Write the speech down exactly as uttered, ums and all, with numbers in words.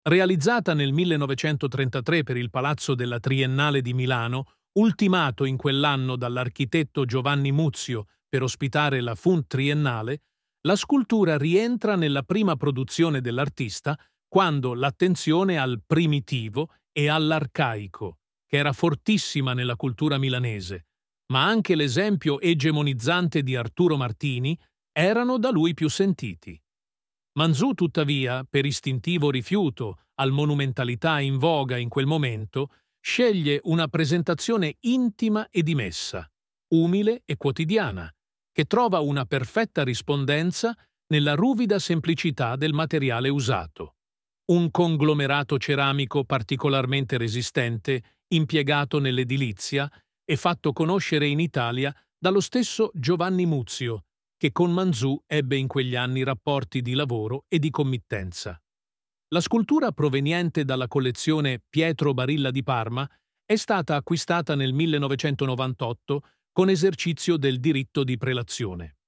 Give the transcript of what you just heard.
Realizzata nel millenovecentotrentatré per il Palazzo della Triennale di Milano, ultimato in quell'anno dall'architetto Giovanni Muzio per ospitare la F U N Triennale, la scultura rientra nella prima produzione dell'artista quando l'attenzione al primitivo e all'arcaico, che era fortissima nella cultura milanese, ma anche l'esempio egemonizzante di Arturo Martini, erano da lui più sentiti. Manzù, tuttavia, per istintivo rifiuto al monumentalità in voga in quel momento, sceglie una presentazione intima e dimessa, umile e quotidiana, che trova una perfetta rispondenza nella ruvida semplicità del materiale usato. Un conglomerato ceramico particolarmente resistente, impiegato nell'edilizia e fatto conoscere in Italia dallo stesso Giovanni Muzio, che con Manzù ebbe in quegli anni rapporti di lavoro e di committenza. La scultura proveniente dalla collezione Pietro Barilla di Parma è stata acquistata nel millenovecentonovantotto con esercizio del diritto di prelazione.